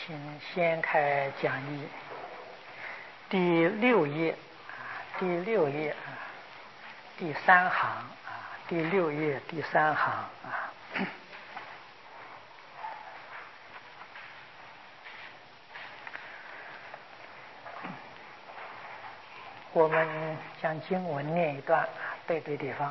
请先开讲义第6页，第6页第3行第6页第3行我们将经文念一段，对地方。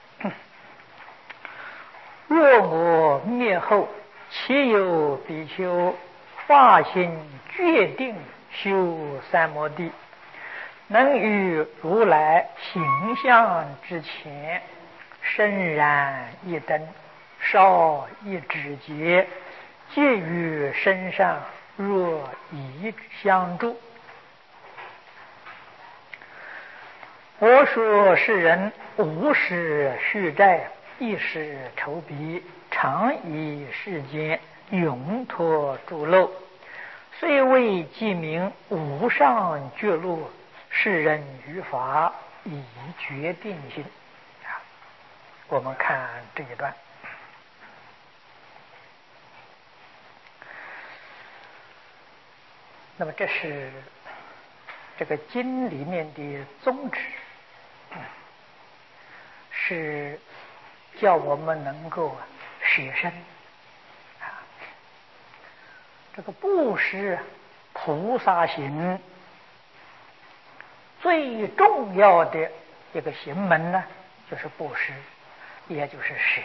若我灭后，岂有比丘发心决定修三摩地，能于如来形象之前，深燃一灯，烧一指节，皆于身上若一香烛。我说世人无事续债，一时愁逼，常以世间永脱诸漏，虽为记名无上觉路，世人于法以决定心。我们看这一段。那么这是这个经里面的宗旨，是叫我们能够舍身这个布施菩萨行最重要的一个行门呢，就是布施，也就是舍。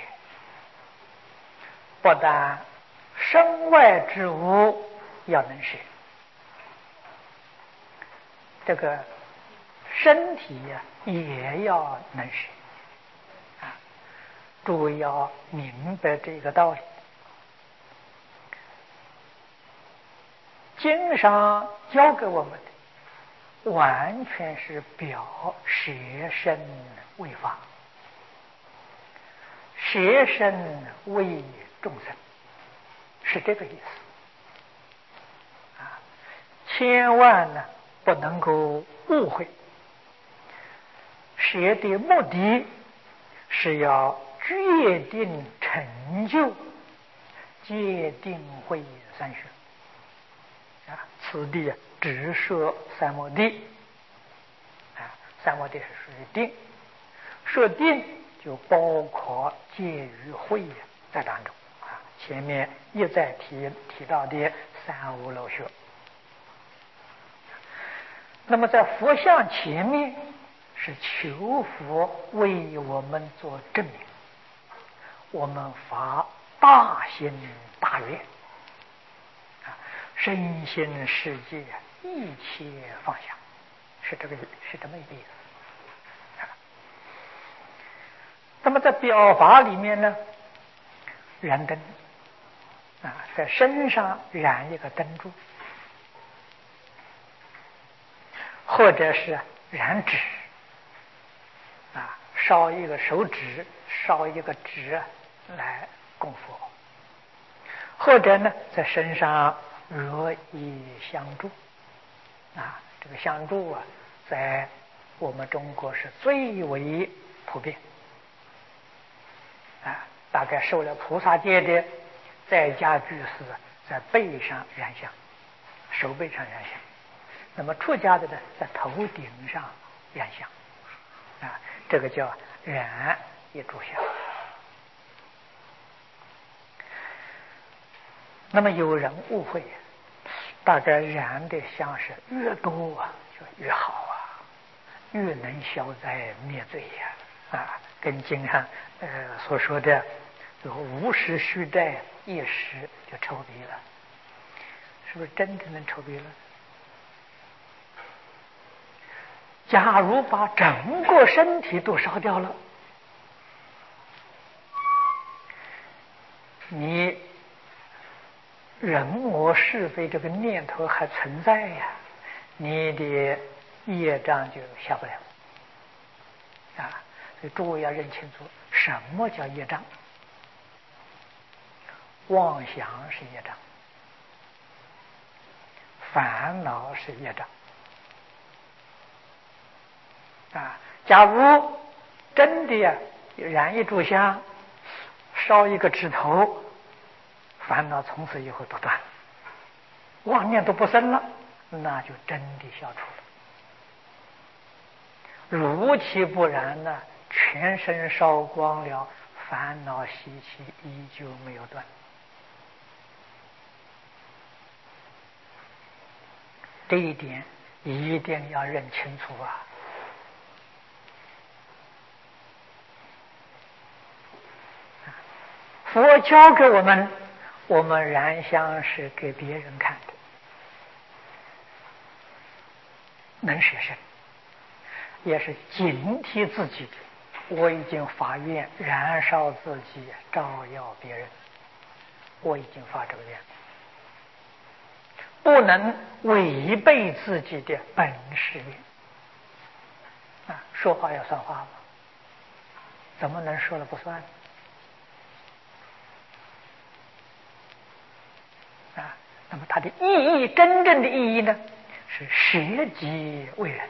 不但身外之物要能舍，这个身体也要能舍诸位要明白这个道理。经上教给我们的完全是表舍身为法，舍身为众生，是这个意思千万呢不能够误会。舍的目的是要决定成就戒定慧三学此地只说三摩地三摩地是属于定，说定就包括戒与慧在当中前面一再提到的三无漏学。那么在佛像前面是求佛为我们做证明，我们发大心大愿身心世界一切放下，是这么一个意思那么在表法里面呢，燃灯在身上燃一个灯柱，或者是燃纸烧一个手指，烧一个纸来供佛，或者呢在身上惹一香烛这个香烛在我们中国是最为普遍大概受了菩萨戒的在家居士在背上燃香，手背上燃香，那么出家的呢在头顶上燃香这个叫燃一炷香。那么有人误会，大概燃的香是越多就越好越能消灾灭罪跟经上所说的无时续债，一时就抽鼻了，是不是真的能抽鼻了？假如把整个身体都烧掉了，你人我是非这个念头还存在你的业障就下不了所以诸位要认清楚什么叫业障。妄想是业障，烦恼是业障假如真的燃一炷香，烧一个指头，烦恼从此以后都断了妄念都不生了，那就真的消除了。如其不然呢，全身烧光了，烦恼习气依旧没有断。这一点一定要认清楚啊！佛教给我们，我们燃香是给别人看的，能学生，也是警惕自己的。我已经发愿燃烧自己，照耀别人，我已经发这个愿，不能违背自己的本誓愿。说话要算话吗？怎么能说了不算？那么它的意义，真正的意义呢，是舍己为人，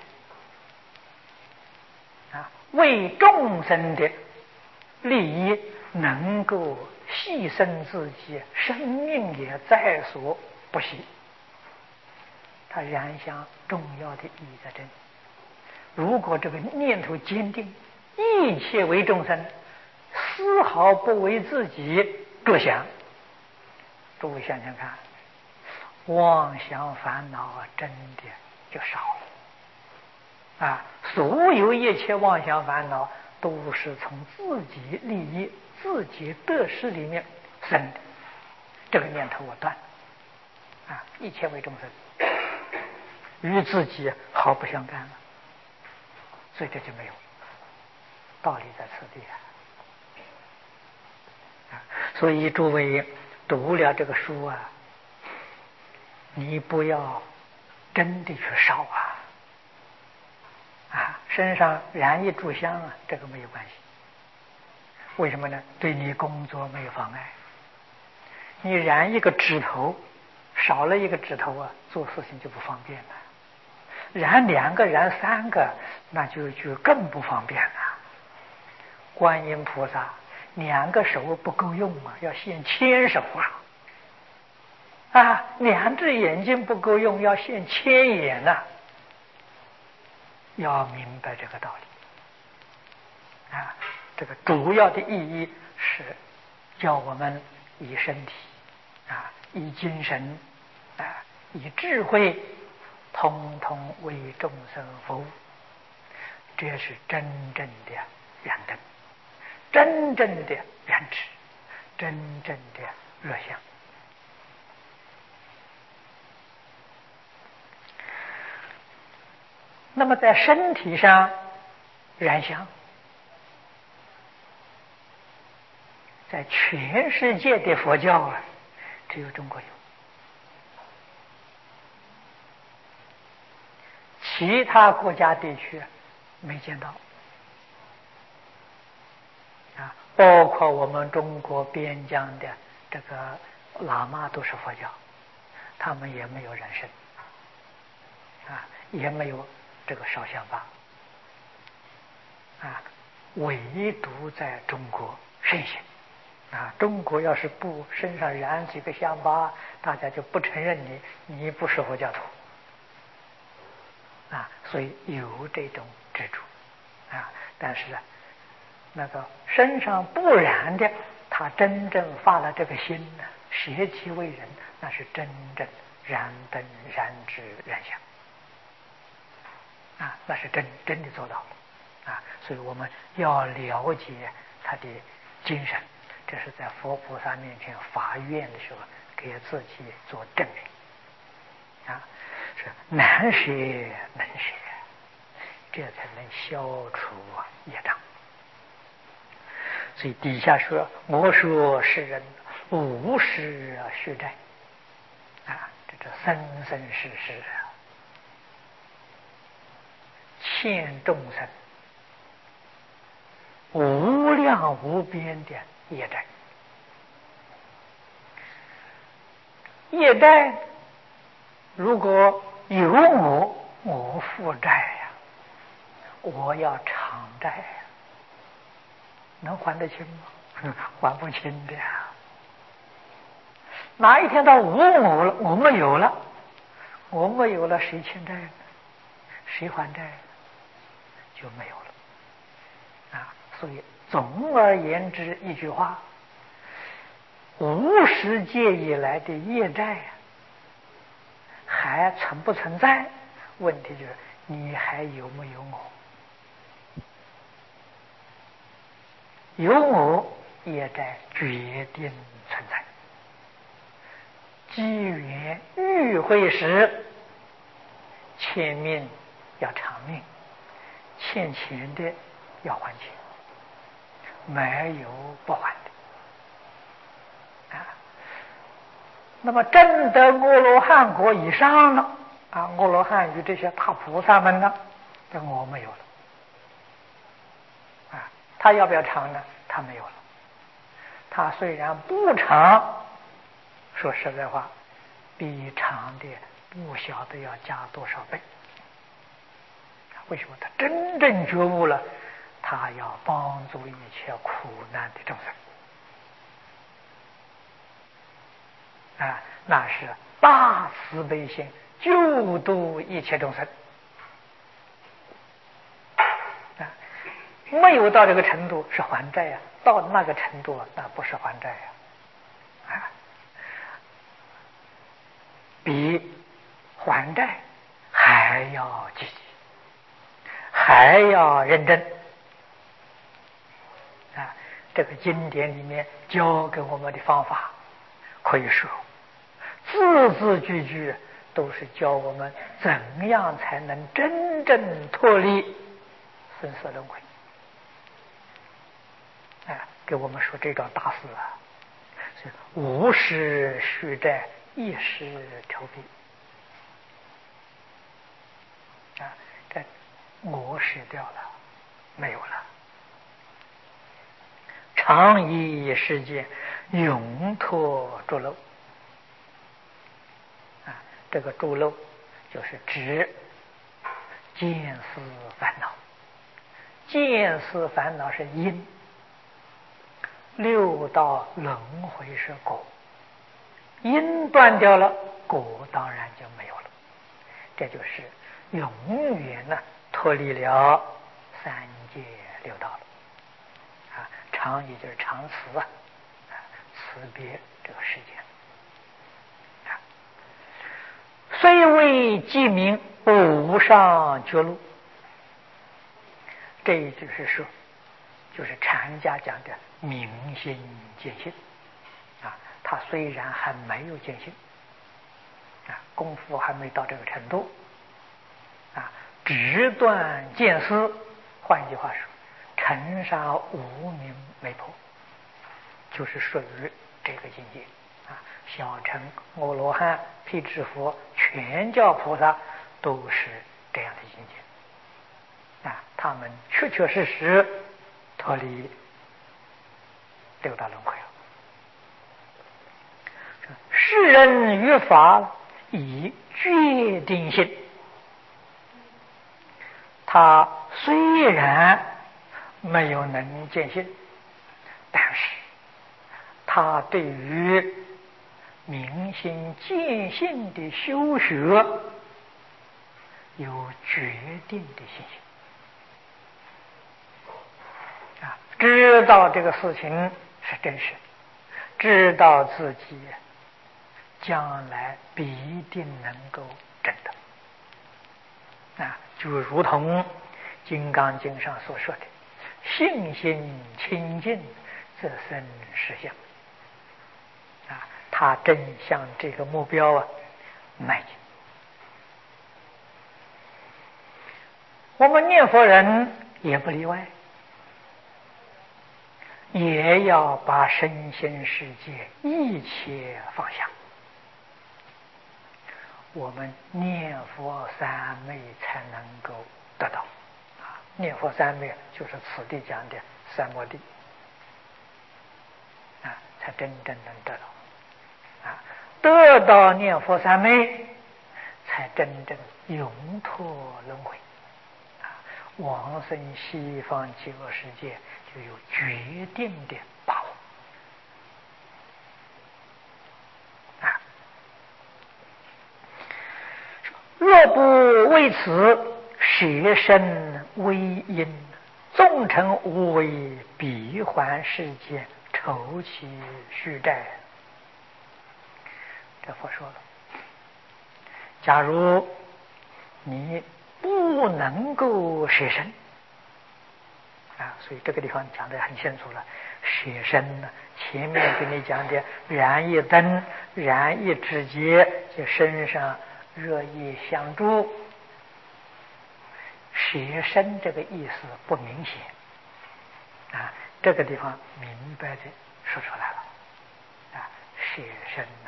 为众生的利益，能够牺牲自己，生命也在所不惜。它燃香重要的意义在这里。如果这个念头坚定，一切为众生，丝毫不为自己着想，诸位想想看，妄想烦恼真的就少了。所有一切妄想烦恼都是从自己利益、自己得失里面生的。这个念头我断了，一切为众生，与自己毫不相干了，所以这就没有道理在此地所以诸位读了这个书你不要真的去烧身上燃一炷香这个没有关系。为什么呢？对你工作没有妨碍。你燃一个指头，少了一个指头做事情就不方便了。燃2个、燃3个，那就更不方便了。观音菩萨2个手不够用要现1000手2只眼睛不够用，要现1000眼要明白这个道理这个主要的意义是叫我们以身体以精神以智慧，通通为众生服务。这是真正的燃灯，真正的燃指，真正的热香。那么在身体上燃香，在全世界的佛教只有中国有，其他国家地区没见到包括我们中国边疆的这个喇嘛都是佛教，他们也没有燃身也没有这个烧香吧唯独在中国盛行中国要是不身上燃几个香疤，大家就不承认你不是佛教徒所以有这种执着但是那个身上不燃的，他真正发了这个心舍己为人，那是真正燃灯、燃指、燃香那是真的做到了所以我们要了解他的精神，这是在佛菩萨面前发愿的时候给自己做证明是难舍能舍，这才能消除业障。所以底下说，我说世人无事续债这生生世世欠众生无量无边的业债。业债如果有我负债我要偿债能还得清吗？还不清的哪一天到无我了，我没有了，我没有了，谁欠债呢？谁还债呢？就没有了啊！所以总而言之一句话，无始界以来的业债还存不存在？问题就是你还有没有我？有我，业债决定存在。机缘遇会时，欠命要偿命，欠钱的要还钱，没有不还的啊。那么证得阿罗汉果以上了啊，阿罗汉与这些大菩萨们呢，这我没有了啊。他要不要偿呢？他没有了。他虽然不偿，说实在话，比偿的不晓得要加多少倍。为什么？他真正觉悟了，他要帮助一切苦难的众生啊，那是大慈悲心，救度一切众生啊。没有到这个程度是还债呀，到那个程度那不是还债呀啊，比还债还要积极，还要认真啊！这个经典里面教给我们的方法，可以说字字句句都是教我们怎样才能真正脱离生死轮回啊！给我们说这桩大事啊，是无事续债，一时调皮啊！这我失掉了，没有了。常以世界永脱诸漏啊，这个诸漏就是指见思烦恼。见思烦恼是因，六道轮回是果，因断掉了，果当然就没有了。这就是永远呢脱离了三界六道了啊！常也就是常慈啊，慈别这个世界啊。虽为记名无上觉路，这就是说，就是禅家讲的明心见性啊。他虽然还没有见性啊，功夫还没到这个程度啊，直断见思，换句话说，尘沙无明没破，就是属于这个境界啊。小乘阿罗汉、辟支佛、全教菩萨都是这样的境界啊，他们确确实实脱离六道轮回了。世人于法以决定性，他虽然没有能见性，但是他对于明心见性的修学有决定的信心啊，知道这个事情是真实，知道自己将来必定能够证得啊，就如同《金刚经》上所说的“信心清净，则生实相”啊，他正向这个目标啊迈进。我们念佛人也不例外，也要把身心世界一切放下。我们念佛三昧才能够得到啊！念佛三昧就是此地讲的三摩地啊，才真正能得到啊！得到念佛三昧，才真正永脱轮回啊！往生西方极乐世界就有决定的把握不为此，舍身为因，纵成无为，必还世间，愁其虚债。这佛说了，假如你不能够舍身啊，所以这个地方讲得很清楚了。舍身呢，前面给你讲的燃一灯、燃一指节，就身上热意相助。舍身这个意思不明显啊，这个地方明白的说出来了啊，舍身呐，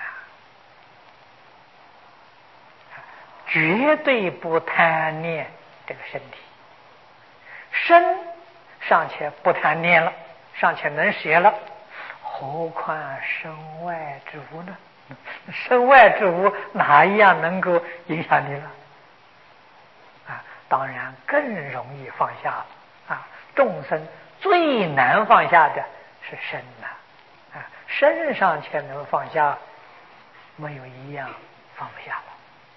绝对不贪念这个身体，身尚且不贪念了，尚且能舍了，何况身外之物呢？身外之物哪一样能够影响你了？啊，当然更容易放下了啊！众生最难放下的是身呐，啊，身上且能放下，没有一样放不下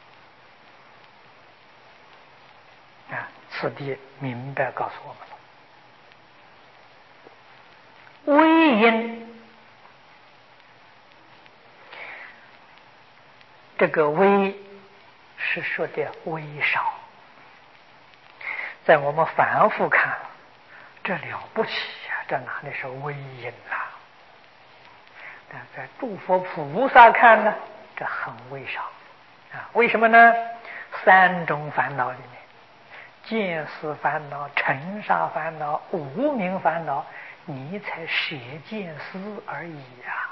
了啊！此地明白告诉我们了，微因，这个微是说的微少。在我们凡夫看，这了不起呀，这哪里是微因啊？但在诸佛菩萨看呢，这很微少啊。为什么呢？三种烦恼里面，见思烦恼、尘沙烦恼、无明烦恼，你才舍见思而已呀！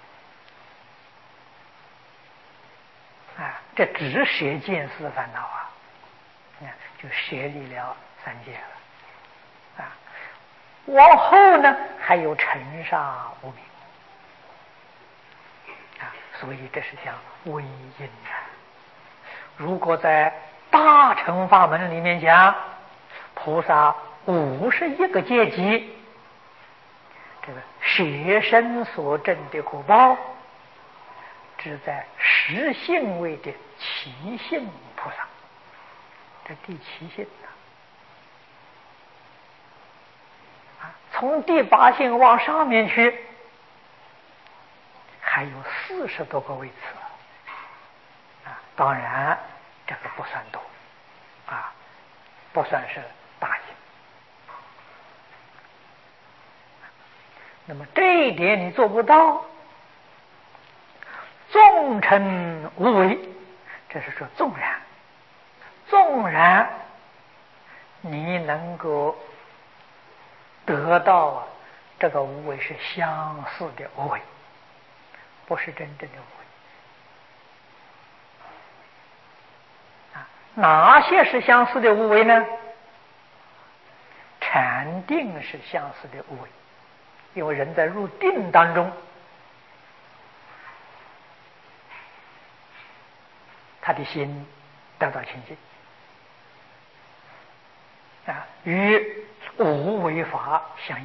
啊，这只舍见思烦恼啊！就舍离了三界了啊！往后呢，还有尘沙无明啊，所以这是讲微因啊。如果在大乘法门里面讲，菩萨51个阶级，这个舍身所证的果报，只在十性位的七性菩萨。第七性啊，从第8性往上面去，还有40多个位次啊。当然，这个不算多啊，不算是大性。那么这一点你做不到，纵成无为，这是说纵然你能够得到这个无为是相似的无为，不是真正的无为啊。哪些是相似的无为呢？禅定是相似的无为，因为人在入定当中，他的心得到清净啊，与无为法相应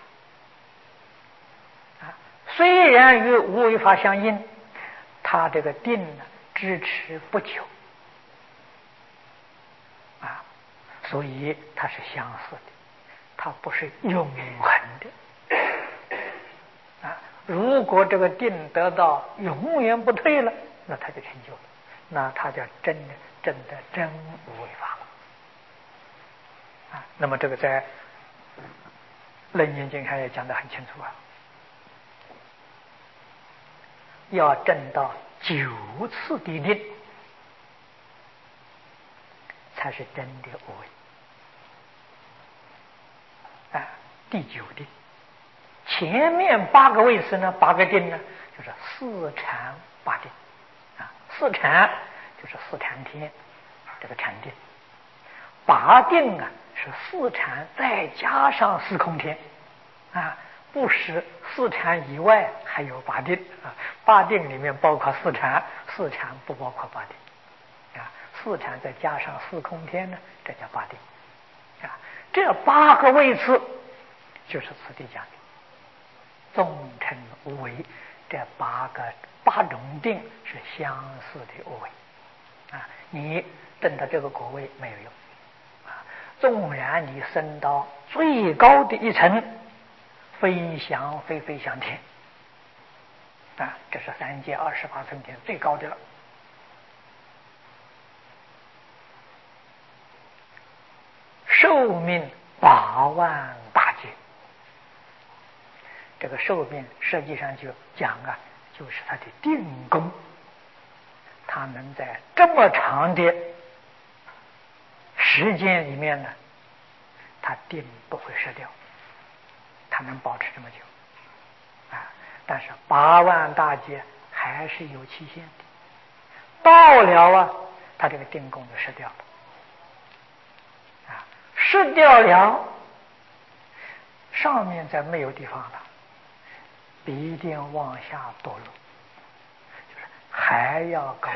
啊。虽然与无为法相应，他这个定呢支持不久啊，所以它是相似的，它不是永恒的啊。如果这个定得到永远不退了，那他就成就了，那他叫真的真无为法了。那么这个在《楞严经》上也讲得很清楚啊，要证到9次的定，才是真的无为啊。第9定，前面8个位次呢，8个定呢，就是4禅8定啊。4禅就是4禅天这个禅定，8定啊是4禅再加上4空天啊，不是4禅以外还有8定啊。8定里面包括4禅，4禅不包括8定啊。4禅再加上4空天呢，这叫8定啊。这8个位次就是此地讲的纵成无为，这8种定是相似的无为啊。你证到这个果位没有用啊！纵然你升到最高的一层，飞翔天啊，这是3界28层天最高的了。寿命8万大劫，这个寿命实际上就讲啊，就是他的定功，他能在这么长的时间里面呢，他定不会失掉，他能保持这么久啊。但是8万大劫还是有期限的，到了啊，他这个定功就失掉了啊，失掉了，上面再没有地方了，必定往下堕落，就是还要搞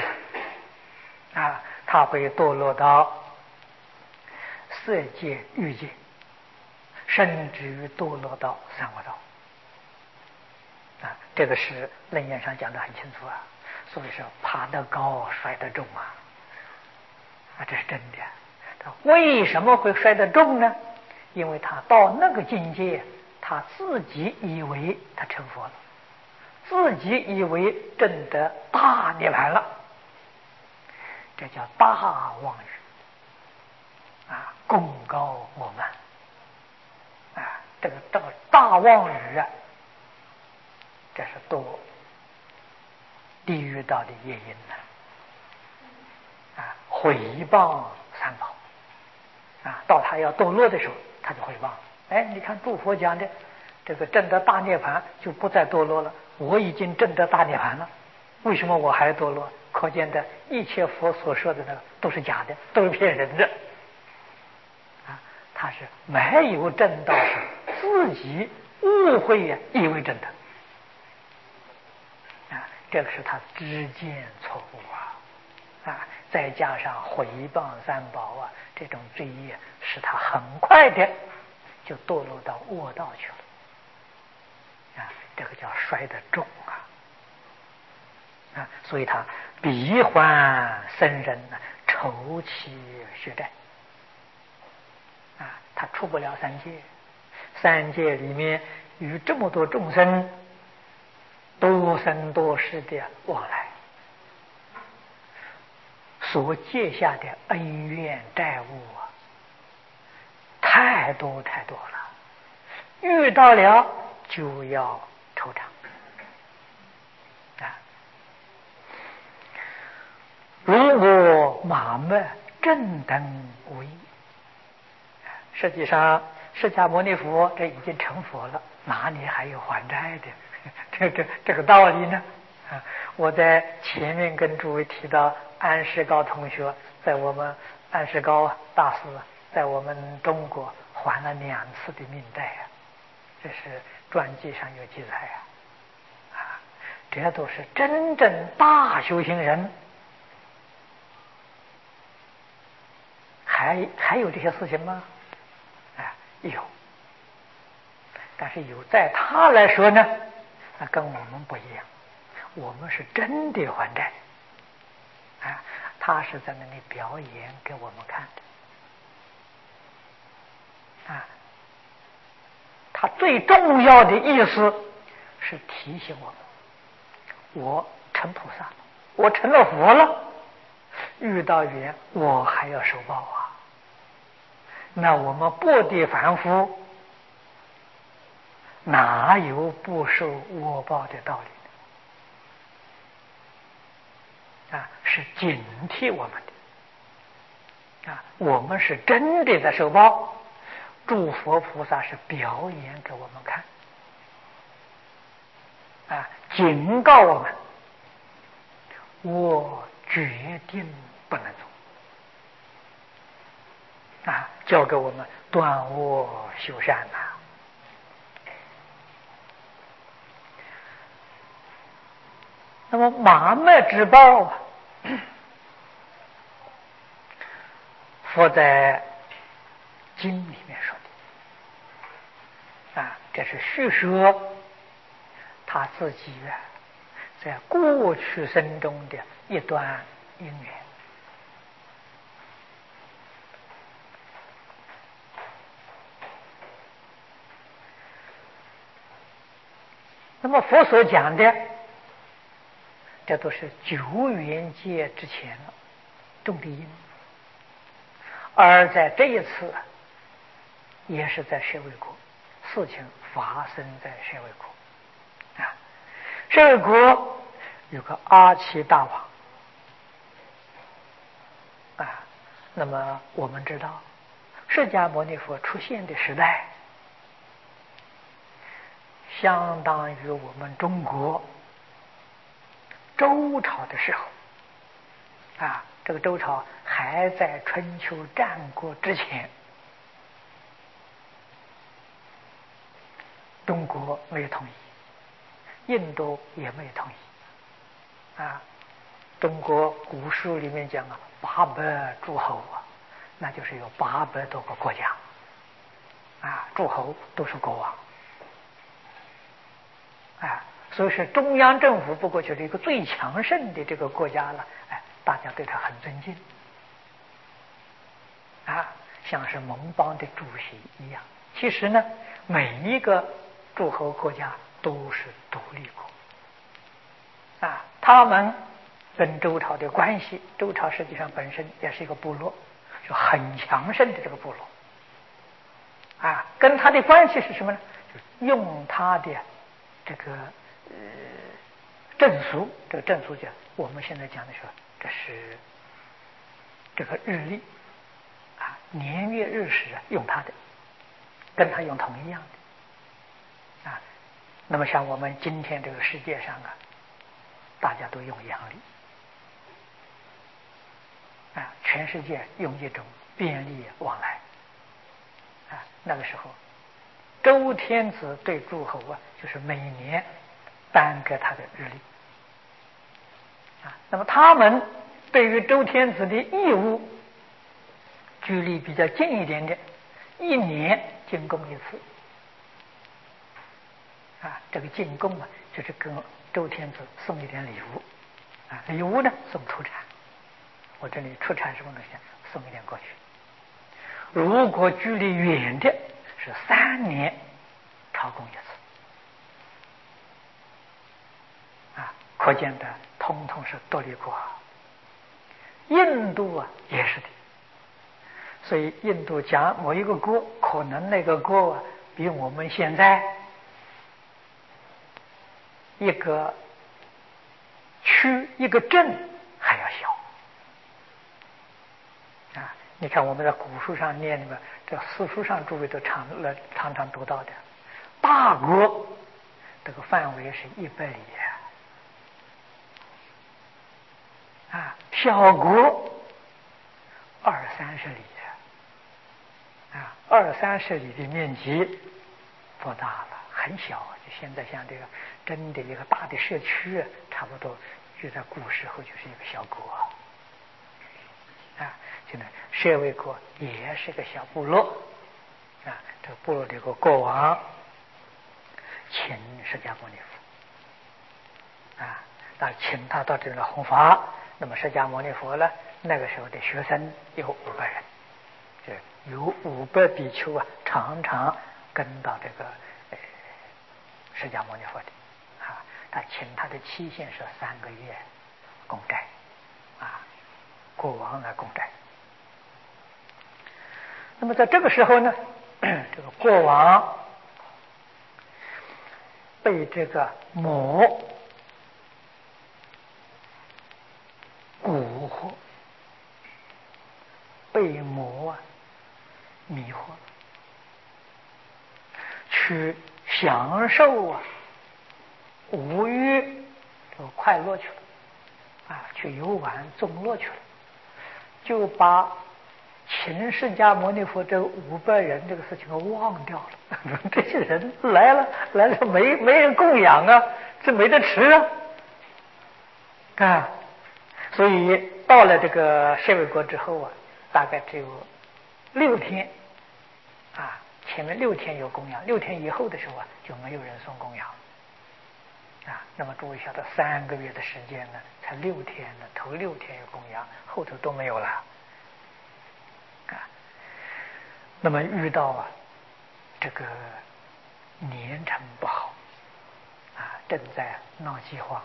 啊，他会堕落到色界、欲界，甚至于堕落到三恶道啊。这个是楞严上讲得很清楚啊。所以说爬得高摔得重啊，这是真的。他为什么会摔得重呢？因为他到那个境界，他自己以为他成佛了，自己以为证得大涅槃了，这叫大妄语啊，功高我慢啊，这个大妄语啊，这是堕地狱道的业因啊，毁谤三宝啊，到他要堕落的时候，他就毁谤。哎，你看诸佛讲的这个证得大涅槃就不再堕落了，我已经证得大涅槃了，为什么我还堕落？可见的一切佛所说的那个都是假的，都是骗人的啊！他是没有证到，是自己误会呀，以为真的啊，这个是他知见错误啊！再加上毁谤三宝啊，这种罪业使他很快的就堕落到恶道去了啊！这个叫摔得重啊！所以他彼还僧人呢，愁其血债啊！他出不了三界，三界里面与这么多众生多生多世的往来，所结下的恩怨债务啊，太多了，遇到了就要惆怅啊！如果马没正等无益，实际上释迦牟尼佛这已经成佛了，哪里还有还债的这个道理呢？啊，我在前面跟诸位提到，安世高同学在我们安世高大师在我们中国还了2次的命债啊，这是传记上有记载啊，这都是真正大修行人。还有这些事情吗？有，但是有在他来说呢，那跟我们不一样，我们是真的还债啊，他是在那里表演给我们看的啊。他最重要的意思是提醒我们，我成菩萨了，我成了佛了，遇到缘我还要受报啊。那我们薄地凡夫哪有不受恶报的道理呢？啊，是警惕我们的啊，我们是真的在受报，诸佛菩萨是表演给我们看啊，警告我们，我决定不能做啊，教给我们断恶修善呐。那么马没之报啊，佛在经里面说的啊，这是叙说他自己在过去生中的一段因缘那么佛所讲的，这都是久远界之前了种的因，而在这一次也是在舍卫国，事情发生在舍卫国啊。舍卫国有个阿耆大王啊，那么我们知道释迦牟尼佛出现的时代，相当于我们中国周朝的时候啊，这个周朝还在春秋战国之前，中国没有统一，印度也没有统一啊。中国古书里面讲800诸侯啊，那就是有800多个国家啊，诸侯都是国王啊，所以是中央政府不过就是一个最强盛的这个国家了，哎，大家对他很尊敬啊，像是盟邦的主席一样。其实呢，每一个诸侯国家都是独立国啊，他们跟周朝的关系，周朝实际上本身也是一个部落，就很强盛的这个部落啊，跟他的关系是什么呢？就用他的这个正俗，这个正俗讲，我们现在讲的说，这是这个日历啊，年月日时用他的，跟他用同一样的啊。那么像我们今天这个世界上啊，大家都用阳历啊，全世界用一种便利往来啊。那个时候，周天子对诸侯啊，就是每年颁给他的日历啊。那么他们对于周天子的义务，距离比较近一点的，1年进贡一次啊。这个进贡啊，就是跟周天子送一点礼物啊，礼物呢送出产，我这里出产什么东西，送一点过去。如果距离远的，是3年朝贡一次啊，可见的通通是独立国。印度啊也是的，所以印度讲某一个国，可能那个国啊比我们现在一个区一个镇还要小啊。你看我们在古书上念的，这史书上诸位都常常读到的，大国这个范围是100里啊，小国20-30里啊，20-30里的面积不大了，很小。就现在像这个真的一个大的社区，差不多就在古时候就是一个小国啊。现在舍卫国也是个小部落啊，这个部落的一个国王请释迦牟尼佛啊，那请他到这里来弘法。那么释迦牟尼佛呢，那个时候的学生有500人，就有500比丘啊，常常跟到这个释迦牟尼佛的啊，他请他的期限是3个月供斋啊，国王来供斋。那么在这个时候呢，这个国王被这个魔蛊惑，被魔迷惑，去享受五欲这个快乐去了啊，去游玩纵乐去了，就把请释迦牟尼佛这500人这个事情忘掉了。这些人来了没人供养啊，这没得吃啊。所以到了这个舍卫国之后啊，大概只有6天啊，前面6天有供养，6天以后的时候啊，就没有人送供养啊。那么诸位晓得3个月的时间呢，才6天呢，头6天有供养，后头都没有了啊。那么遇到这个年成不好啊， 正在闹饥荒，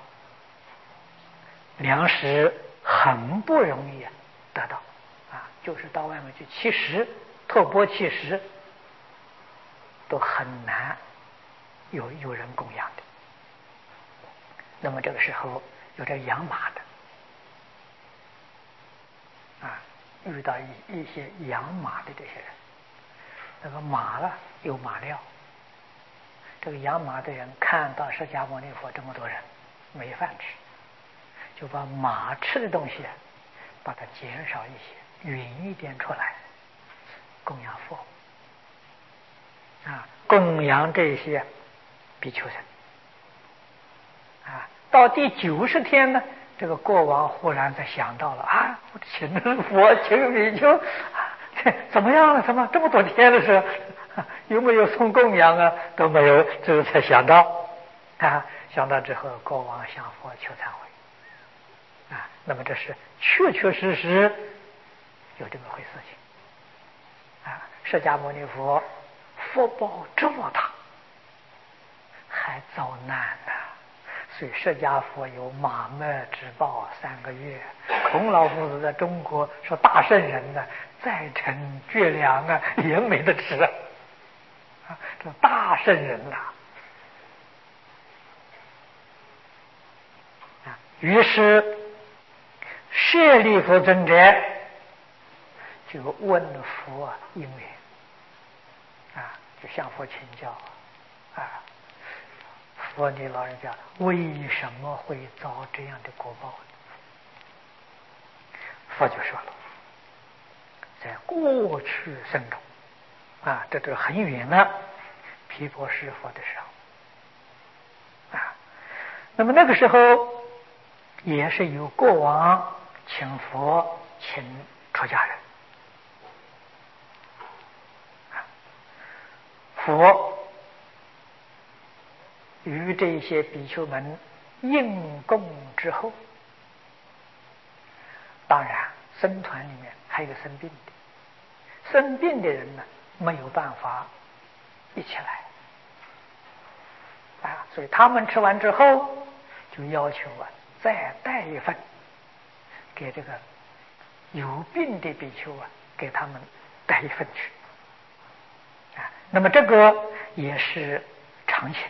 粮食很不容易得到就是到外面去乞食，托钵乞食都很难有人供养的。那么这个时候有这养马的遇到一些养马的这些人，那个马了有马料，这个养马的人看到释迦牟尼佛这么多人没饭吃，就把马吃的东西把它减少一些，匀一点出来供养佛供养这些比丘人到第90天呢，这个国王忽然才想到了我请的是佛，请个比丘怎么样了？怎么这么多天的时候有没有送供养都没有，这个才想到想到之后，国王向佛求忏悔那么这是确确实实有这么回事情释迦牟尼佛福报这么大，还遭难所以释迦佛有马麦之报3个月。孔老夫子在中国说大圣人再成绝粮也没得吃这大圣人于是舍利弗尊者就问佛因缘就向佛请教佛你老人家为什么会遭这样的果报呢？佛就说了，在过去生中这都很远了，毗婆尸佛的时候那么那个时候也是有国王请佛请出家人佛与这些比丘们应供之后，当然僧团里面还有生病的，生病的人没有办法一起来所以他们吃完之后就要求再带一份给这个有病的比丘给他们带一份去那么这个也是常情。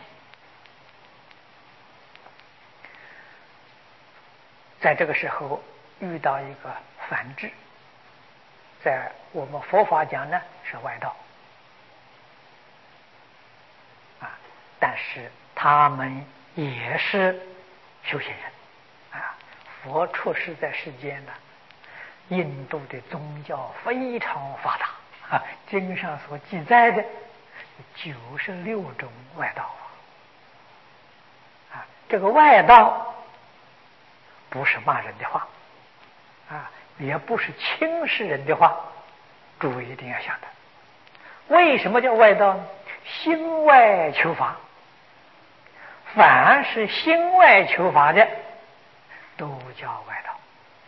在这个时候遇到一个梵志，在我们佛法讲是外道但是他们也是修行人佛出世在世间印度的宗教非常发达经上所记载的96种外道这个外道不是骂人的话也不是轻视人的话，诸位一定要晓得。为什么叫外道呢？心外求法，凡是心外求法的都叫外道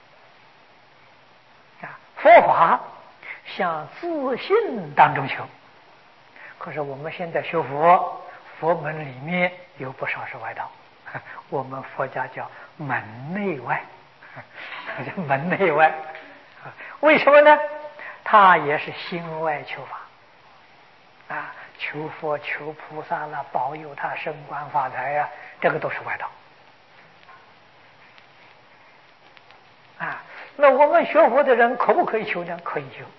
佛法向自信当中求，可是我们现在学佛，佛门里面有不少是外道，我们佛家叫门内外，叫门内外。为什么呢？他也是心外求法求佛求菩萨了，保佑他升官发财这个都是外道那我们学佛的人可不可以求呢？可以求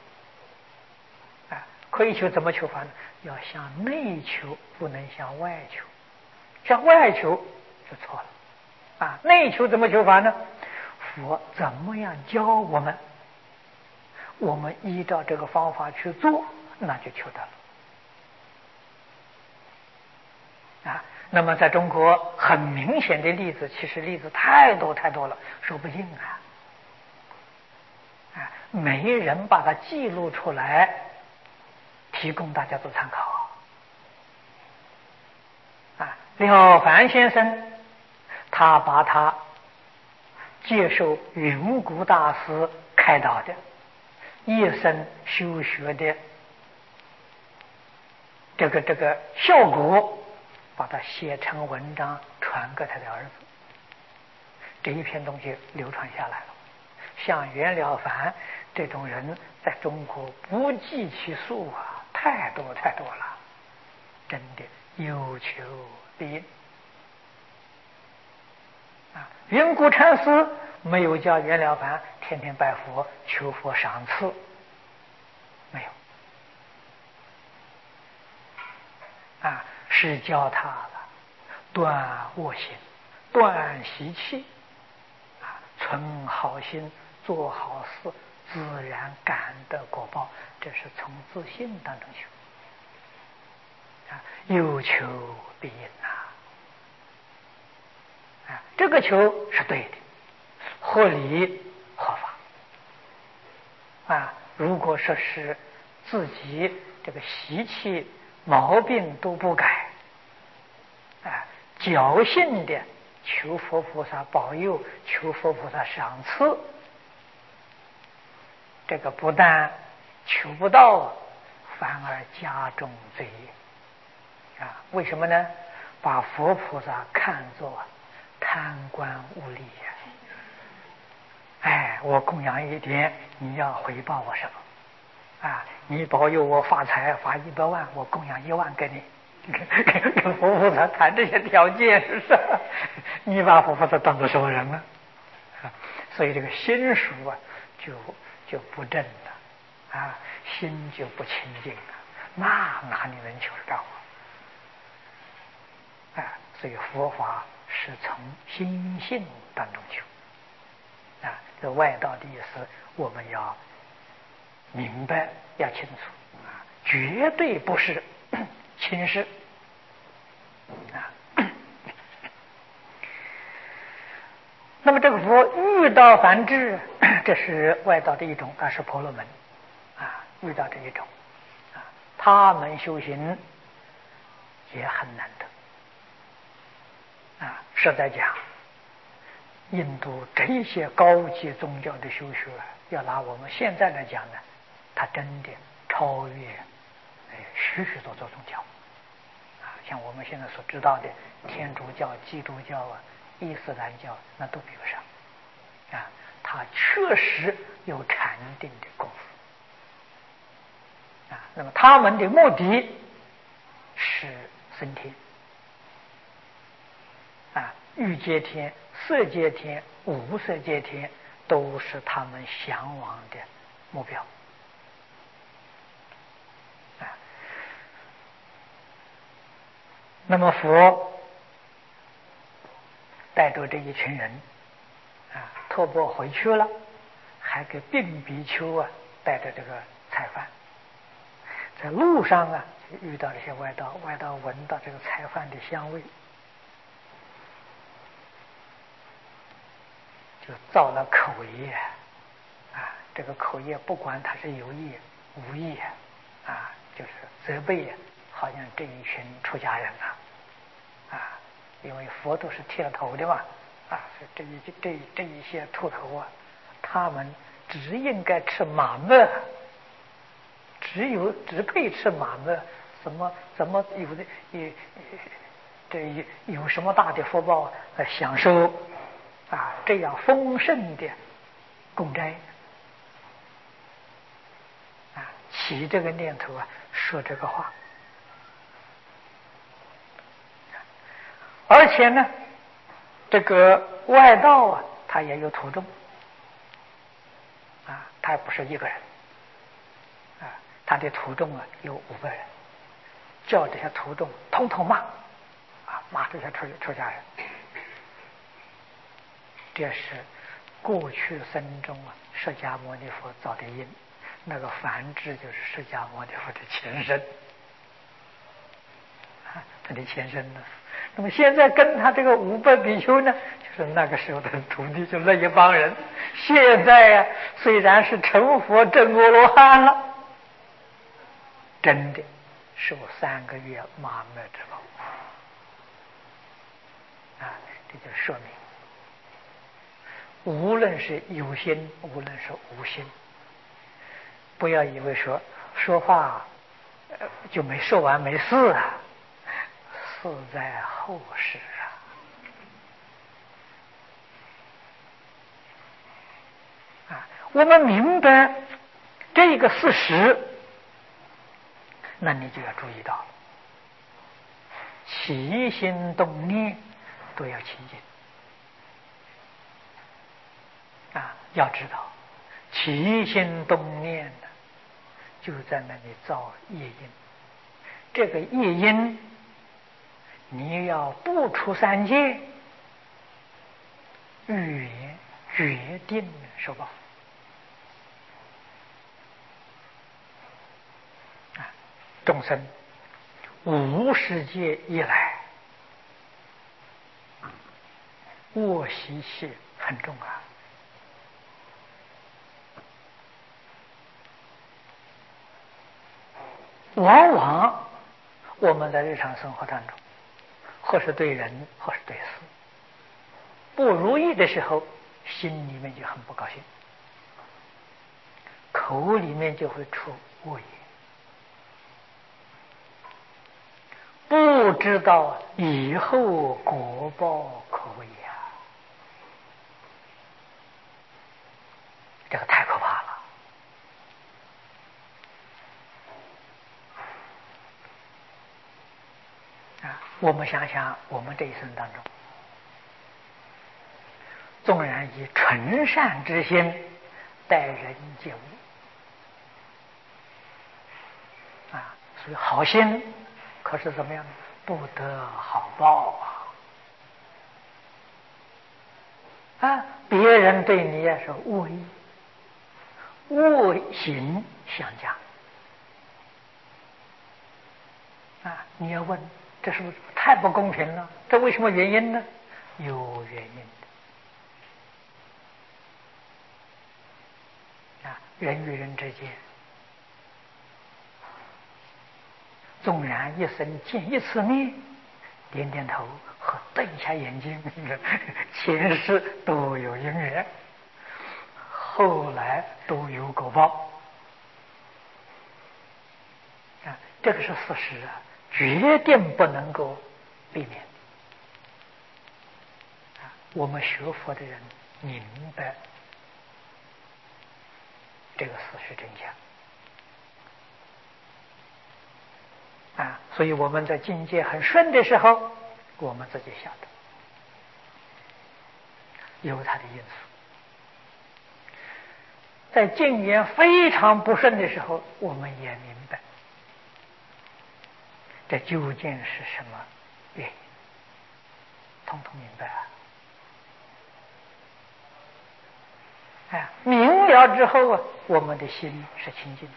可以求。怎么求法呢？要向内求，不能向外求。向外求就错了内求怎么求法呢？佛怎么样教我们，我们依照这个方法去做，那就求得了那么在中国很明显的例子，其实例子太多太多了，说不尽没人把它记录出来，提供大家做参考了凡先生他把他接受云谷大师开导的一生修学的这个效果把它写成文章传给他的儿子。这一篇东西流传下来了。像袁了凡这种人，在中国不计其数啊，太多太多了，真的有求必应啊。云谷禅师没有叫袁了凡天天拜佛求佛赏赐，没有啊，是教他了断恶行，断习气啊，存好心，做好事，自然感得果报。这是从自信当中求啊，有求必应啊，这个求是对的，合理合法啊。如果说是自己这个习气毛病都不改啊，侥幸的求佛菩萨保佑，求佛菩萨赏赐，这个不但求不到，反而加重罪业啊。为什么呢？把佛菩萨看作贪官污吏呀！哎，我供养一点，你要回报我什么啊？你保佑我发财，发100万，我供养1万给你。跟佛菩萨谈这些条件是不是？你把佛菩萨当作什么人呢？所以这个心术啊，就不正了啊，心就不清净了，那哪里能求得到啊？所以佛法是从心性当中求啊。这外道的意思，我们要明白，要清楚啊，绝对不是轻视啊。那么这个佛遇到梵志，这是外道的一种，它是婆罗门啊，遇到这一种啊，他们修行也很难得啊。实在讲，印度这些高级宗教的修学，要拿我们现在来讲呢，它真的超越许许多多宗教啊，像我们现在所知道的天主教、基督教啊、伊斯兰教，那都比不上啊。它确实有禅定的功夫啊。那么他们的目的是升天啊，欲界天、色界天、无色界天都是他们向往的目标啊。那么佛带着这一群人啊，托钵回去了，还给并比丘啊带着这个菜饭，在路上啊就遇到这些外道，外道闻到这个菜饭的香味，就造了口业啊。这个口业不管他是有意无意啊，就是责备好像这一群出家人啊，因为佛都是剃了头的嘛啊，这一些秃头啊，他们只应该吃马麦，只配吃马麦，怎么有的这有什么大的福报享受啊这样丰盛的供斋啊，起这个念头啊，说这个话。而且呢，这个外道啊，他也有徒众啊，他不是一个人啊，他的徒众啊有5个人，叫这些徒众统统骂啊，骂这些出家人。这是过去生中啊，释迦牟尼佛造的因，那个梵志就是释迦牟尼佛的前身啊，他的前身呢。那么现在跟他这个500比丘呢，就是那个时候的徒弟，就那一帮人。现在呀，虽然是成佛证阿罗汉了，真的受3个月麻灭之劳啊，这就说明，无论是有心，无论是无心，不要以为说话就没说完没事啊。 事在后世我们明白这个事实，那你就要注意到了，起心动念都要清净要知道起心动念的就在那里造业因，这个业因你要不出三界，语言决定受报众生无始界以来恶习气很重往往我们在日常生活当中，或是对人，或是对事不如意的时候，心里面就很不高兴，口里面就会出恶言，不知道以后果报可畏这个太可怕了我们想想我们这一生当中，纵然以纯善之心待人接物所以好心，可是怎么样，不得好报别人对你也是恶意，恶行相加你要问这是不是太不公平了？这为什么原因呢？有原因的人与人之间，纵然一生见一次面，点点头和瞪一下眼睛，前世都有因缘，后来都有果报这个是事实决定不能够避免我们学佛的人明白这个事实真相所以我们在境界很顺的时候，我们自己晓得有它的因素；在境界非常不顺的时候，我们也明白这究竟是什么原因，通通明白明了之后我们的心是清净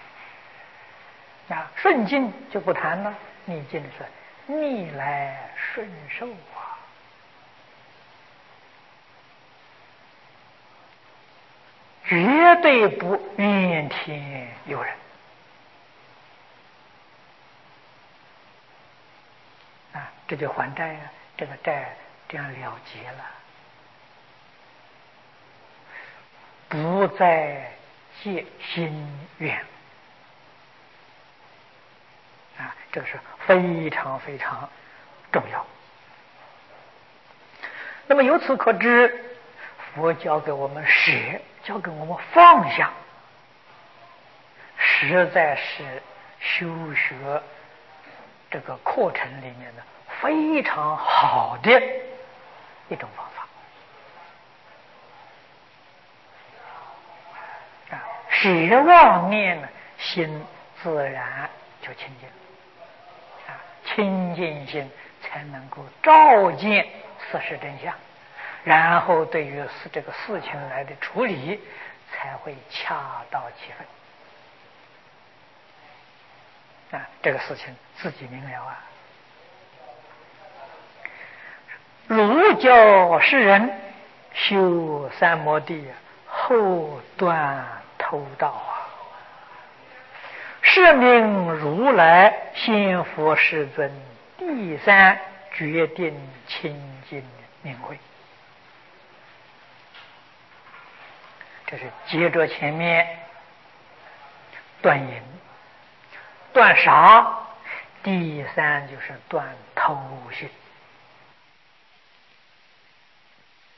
的顺境就不谈了，逆境是逆来顺受绝对不怨天尤人这就还债这个债这样了结了，不再结心愿这个是非常非常重要。那么由此可知，佛教给我们舍，教给我们放下，实在是修学这个课程里面的非常好的一种方法舍妄念呢，心自然就清净清净心才能够照见事实真相，然后对于这个事情来的处理才会恰到其分这个事情自己明了儒教世人修三摩地，后断偷盗是名如来先佛世尊第三决定清净明慧。这是接着前面断淫断杀，第三就是断偷口心。